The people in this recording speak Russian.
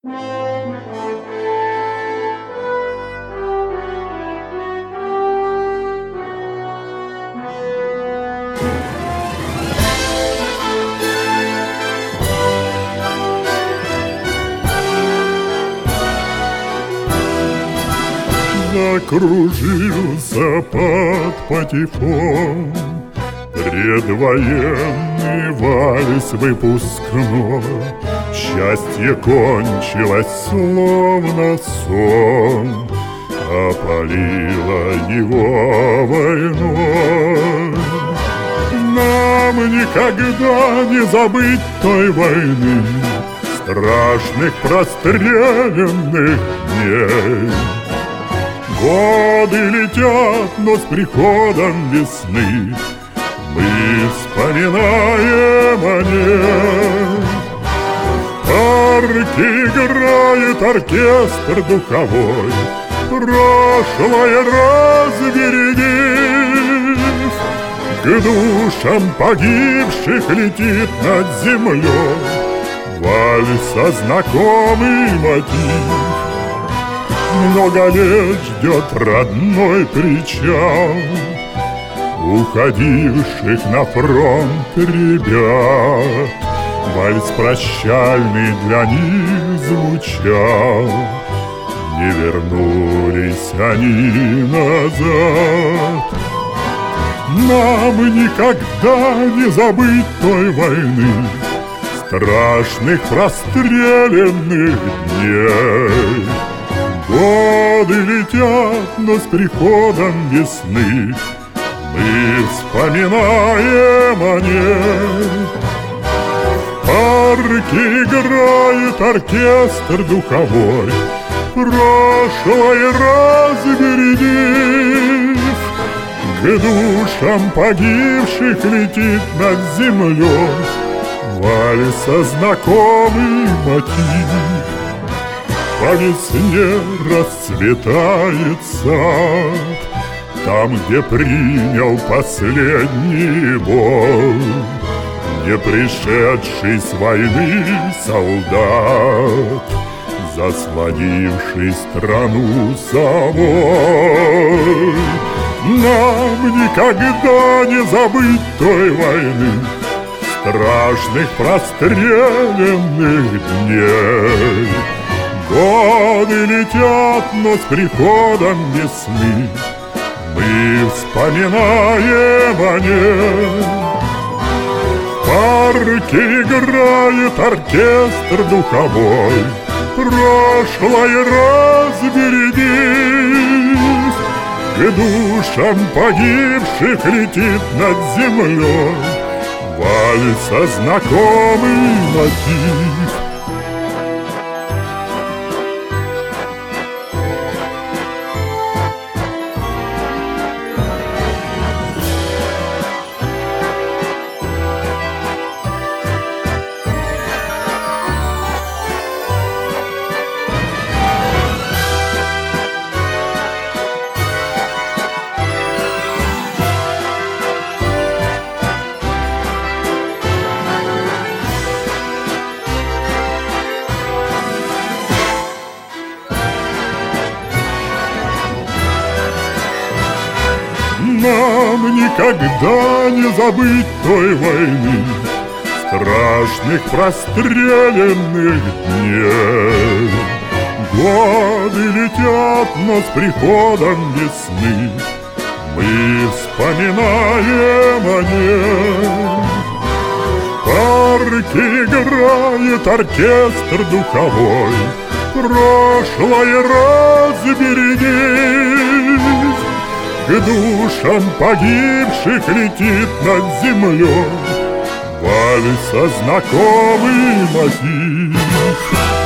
Закружился под патефон предвоенный вальс выпускной. Счастье кончилось, словно сон, опалило его войной. Нам никогда не забыть той войны, страшных простреленных дней. Годы летят, но с приходом весны мы вспоминаем о ней. В парке играет оркестр духовой, прошлое развернив. К душам погибших летит над землей вальса знакомый мотив. Много лет ждет родной причал уходивших на фронт ребят. Вальс прощальный для них звучал, не вернулись они назад. Нам никогда не забыть той войны, страшных простреленных дней. Годы летят, но с приходом весны мы вспоминаем о ней. В парке играет оркестр духовой, прошлое развернив. К душам погибших летит над землей вальса знакомый мотив. По весне расцветает сад, там, где принял последний бой не пришедший с войны солдат, заслонивший страну собой. Нам никогда не забыть той войны, страшных простреленных дней. Годы летят, но с приходом весны мы вспоминаем о ней. В парке играет оркестр духовой, прошлое развернив. К душам погибших летит над землей вальса знакомый мотив. Нам никогда не забыть той войны, страшных простреленных дней. Годы летят, но с приходом весны мы вспоминаем о ней. В парке играет оркестр духовой, прошлое развернив. К душам погибших летит над землей вальса знакомый мотив.